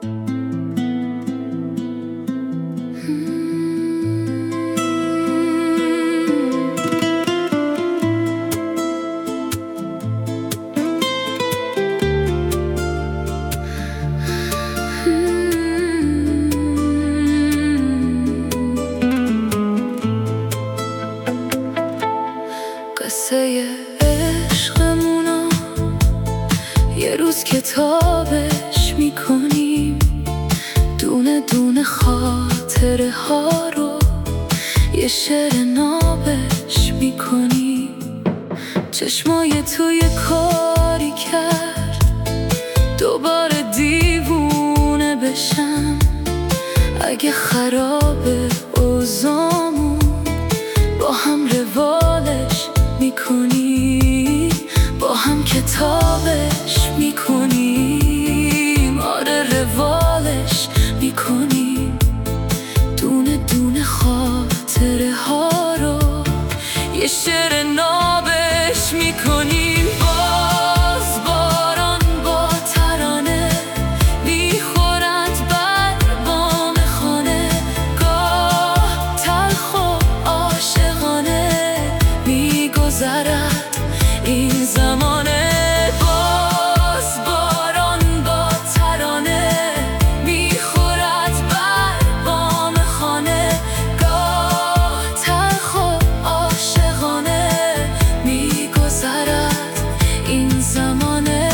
قصه عشقمونو یه روز کتابش میکنیم، دونه دونه خاطره ها رو یه شعر نابش میکنیم. چشمای توی کاری کرد دوباره دیوونه بشم. اگه خرابه اوضاعمون با هم روالش میکنیم، با هم کتابش میکنیم، آره روالش میکنیم. دونه دونه خاطره ها رو یه شعر نابش میکنیم. باز باران با ترانه میخورد بر بام خانه، گاه تلخ و عاشقانه میگذرد این زمانه. باز باران با ترانه میخورد بر بام خانه، گاه تلخ و عاشقانه میگذرد این زمانه.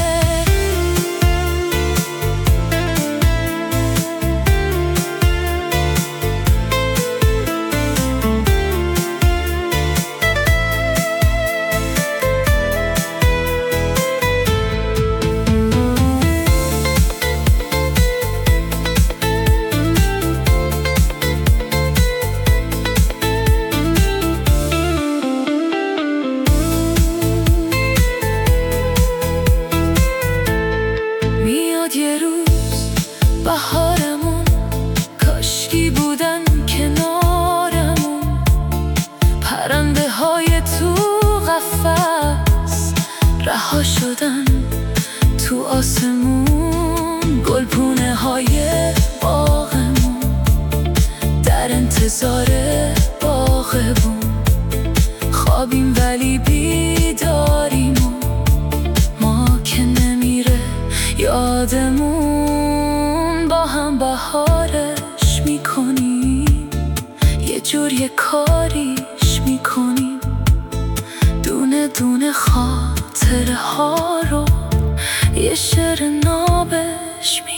میاد یه روز بهارمون، کاشکی بودن کنارمون. پرنده های تو قفس رها شدن تو آسمون. گلپونه های باغمون در انتظار باغبون. خوابیم ولی بیداریم، ما که نمیره یادمون. با هم بهارش میکنیم، یه جور یه کاریش میکنیم. دونه دونه خاطره ها رو یه شعر نابش میکنیم.